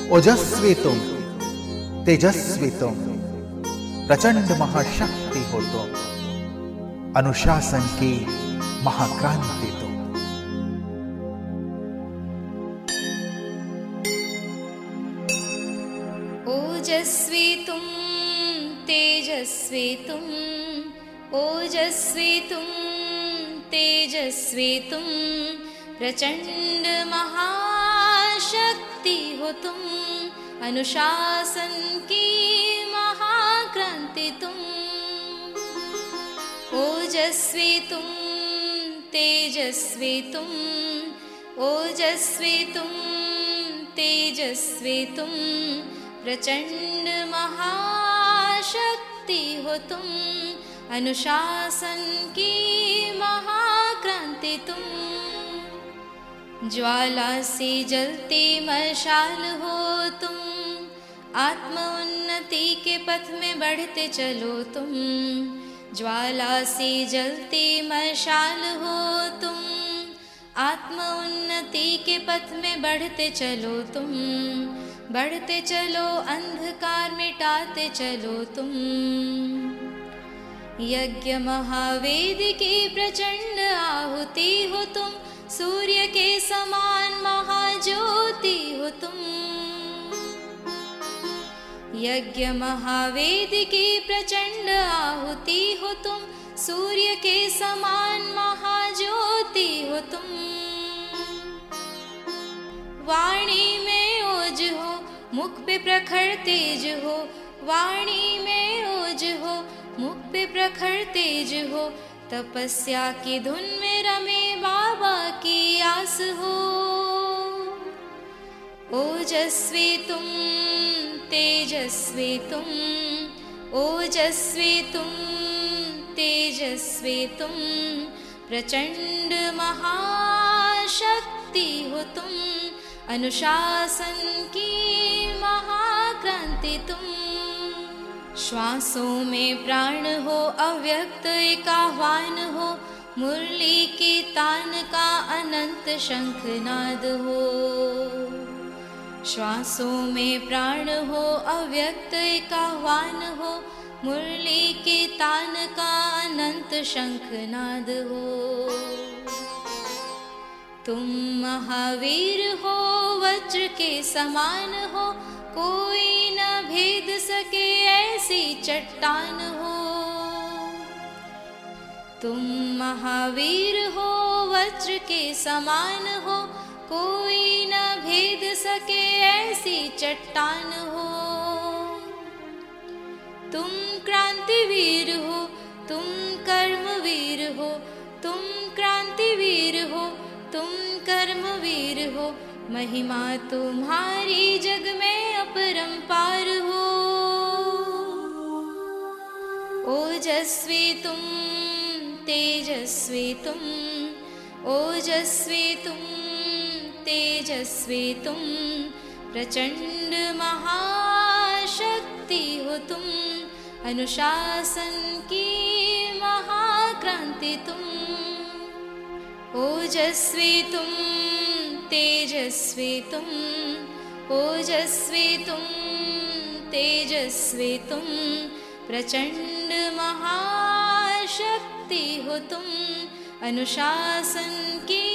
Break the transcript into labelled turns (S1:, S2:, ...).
S1: ओजस्वी तुम, तेजस्वी तुम, प्रचंड महाशक्ति हो तुम, अनुशासन की महाक्रांति तुम।
S2: ओजस्वी तुम, तेजस्वी तुम, ओजस्वी तुम, तेजस्वी तुम, प्रचंड महाशक्ति हो तुम, अनुशासन की महाक्रांति तुम। ओजस्वी तुम, तेजस्वी तुम, ओजस्वी तुम, तेजस्वी तुम, प्रचंड महाशक्ति हो तुम, अनुशासन की महाक्रांति तुम। ज्वाला सी जलती मशाल हो तुम, आत्म उन्नति के पथ में बढ़ते चलो तुम। ज्वाला सी जलती मशाल हो तुम, आत्म उन्नति के पथ में बढ़ते चलो तुम। बढ़ते चलो, अंधकार मिटाते चलो तुम। यज्ञ महावेद की प्रचंड आहुति हो तुम, सूर्य के समान महाज्योति हो तुम। यज्ञ महावेद की प्रचंड आहुति हो तुम, सूर्य के समान महाज्योति हो तुम। वाणी में ओज हो, मुख पे प्रखर तेज हो। वाणी में ओज हो, मुख पे प्रखर तेज हो। तपस्या की धुन में रमे बाबा की आस हो। ओजस्वी तुम, तेजस्वी तुम, ओजस्वी तुम, तेजस्वी तुम, प्रचंड महाशक्ति हो तुम, अनुशासन की महाक्रांति तुम। श्वासों में प्राण हो, अव्यक्त एक आह्वान हो। मुरली की तान का अनंत शंखनाद हो। श्वासों में प्राण हो, अव्यक्त एक आह्वान हो। मुरली की तान का अनंत शंखनाद हो। तुम महावीर हो, वज्र के समान हो। कोई न भेद सके ऐसी चट्टान हो। तुम महावीर हो, वज्र के समान हो। कोई न भेद सके ऐसी चट्टान हो। तुम क्रांतिवीर हो, तुम कर्मवीर हो। तुम क्रांतिवीर हो, तुम कर्मवीर हो। महिमा तुम्हारी जग में अपरंपार हो। ओजस्वी तुम, तेजस्वी तुम, ओजस्वी तुम, तेजस्वी तुम, प्रचंड महाशक्ति हो तुम, अनुशासन की महाक्रांति तुम। ओजस्वी तुम, तेजस्वी तुम, ओजस्वी तुम, तेजस्वी तुम, प्रचंड महाशक्ति हो तुम, अनुशासन की